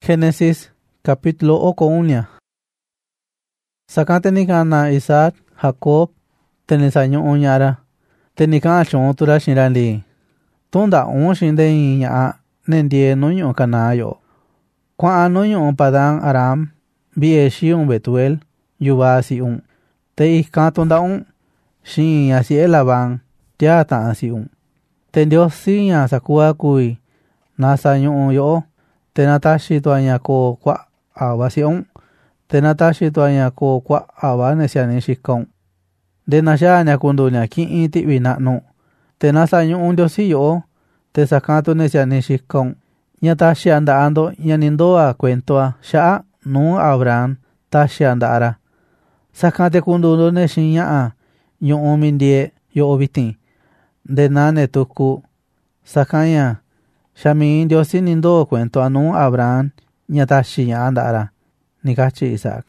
Génesis capítulo 1. Sakante nikana Isaac, Jacob, tenisaño uñara, tenika chon tura shinrandi. Tunda shinde iña nendie nuño kanayo. Kwa nuño padan Aram, bie shiun Betuel, yubasi te iska tunda shin asi Laban, tiata asi Tendios siña sakua kui, nasaño yo, tenatashi tuaña ko kwa awasi tenatashi tuaña ko kwa awanesiani shikon. De nashanya kundunya ki iti binano, tenasaño diosi yo, te sakanto nesiani shikon. Nyatashi andaando yanindoa cuentoa sha nu Abraham tashi andara. Sakante kundundo neshinya yo mindie yo obitin. De nane tuku sakanya shami diosi nindo cuento anu Abraham nyatashi andara nikachi Isaac.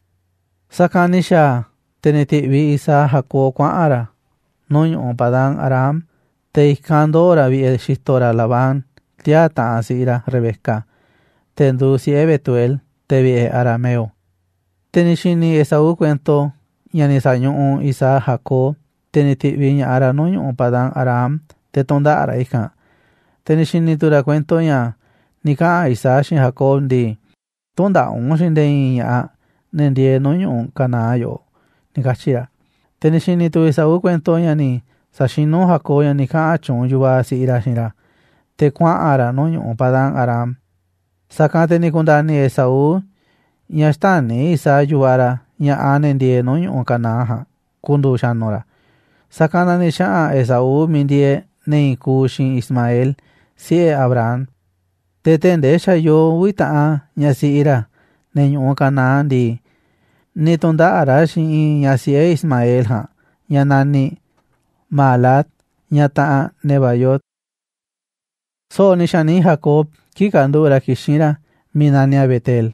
Sakanisha tenetivi Isaac Jacob kwaara noño padan Aram te iskandora vi shistora Laban tiata asira Rebeca tendusi Betuel te vi arameo. Tenishini Esau cuento yanisaño Isaac Jacob tenitivi ara noño padan Aram te tonda ara ika. Tenishini tura cuento ya nika Isaac shin Jacob di tonda shinde ya nendie noño kanayo nikachira. Tenishini tu Esau cuento ya ni sashino Jacob ya nika chon yuba si ira shira te kwa ara noño padan Aram. Sakante ni kundani Esau ya stani Isaac yubara ya anendie noño kanaha kundu shanora. Sakana ni sha Esau mindie nei kushin Ismael si Abraham. Tetende shayo wita nyasi ira neño kana di ni tonda ara shin nyasi Ismael ha yanani Malat nyata Nebayot. So nishani Jacob kikandura kishira minania Betel.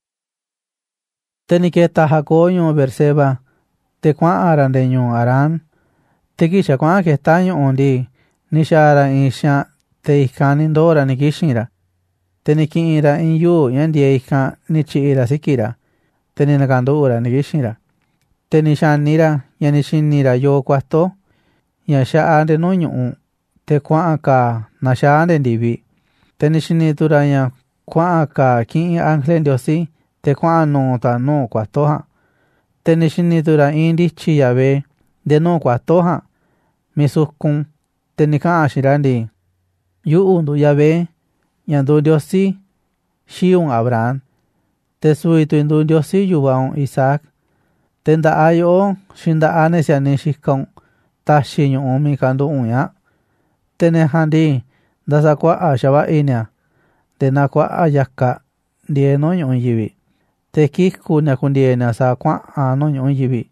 Teniketa Jacob yo Berseba te kwa arandeño Aram tekisha kwa kestaño ondi nishara insha te iskanin dora nikishira. Tenikira inyu yandie iska nichira sikira. Teninakandura nikishira. Tenishanira yanishinira yo kwasto yasha ande noño te kwa aka nasha ande ndivi. Tenishinitura ya kwa aka kin ángel diosi te kwa no ta no kwastoha. Tenishinitura indi chiyabe de no kwastoha misukun tenika ashirandi yu undu yabe yandu diosi shiun Abraham te suitu indu diosi yubaun Isaac tenda ayo shinda anesiani shikon tashi nyu mi kandu unya tenehandi dasa kwa ashaba inya de na kwa ayaka die no nyu yibi te kisku nya kundie na sa kwa ano nyu yibi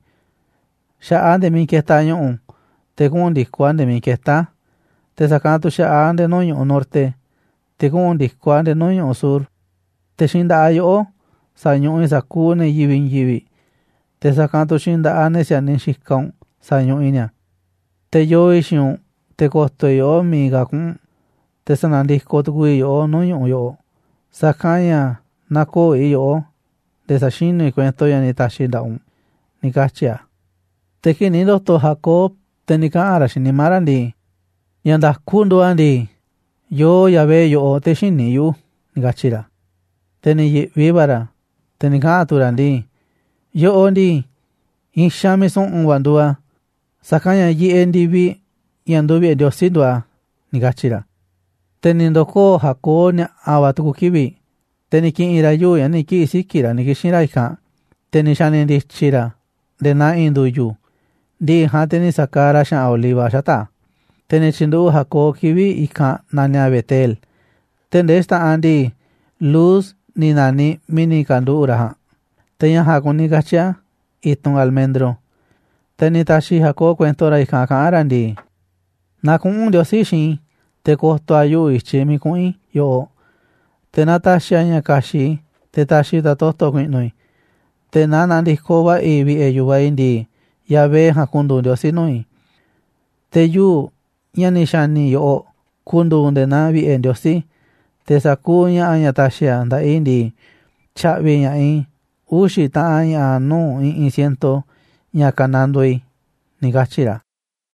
sha ande mi kestaño te kundi kwande mi kesta te sakantu sha ande noño norte te kundi kwande noño sur te shinda ayo saño isakune yibi te sakantu shinda ane sianin shikon saño inya te yo ishiun te kosto yo mi gakun te sanandisco tukui yo noño yo sakanya nako yo de sashino y cuento ya ni tashinda nikachia te kinindo to Jacob tenika ara shinimarandi yanda kundu andi yo yabe yo te shini yu nikachira teni vibara tenika turandi yo ondi inshami son wandua sakanya yi endivi yandubi diosindwa nikachira tenindo ko Jacob ni awatuku kibi teniki ira yu yaniki sikira nikishira ika tenishani ndichira de na indu yu di hateni sakara sha oliva shata tenichindu Jacob kibi ika nanya Betel tende esta andi luz ni nani mini kandu uraha tenya hakuni gacha itun almendro tenitashi Jacob cuentora ika karandi nakun diosi shin te kosto ayu ichimi kuin yo tenatashi anya kashi te tashi tatosto kuinui tenana ndikoba ibi eyuba indi yabe hakundu diosi nui te yu yanishani yo kundu de nabi en diosi te sakunya anya tashi anda indi chaꞌvi ñaꞌin uxi taꞌan ñaꞌa nuu iin ciento ña kanandui ―ni̱ katyi̱ ra̱.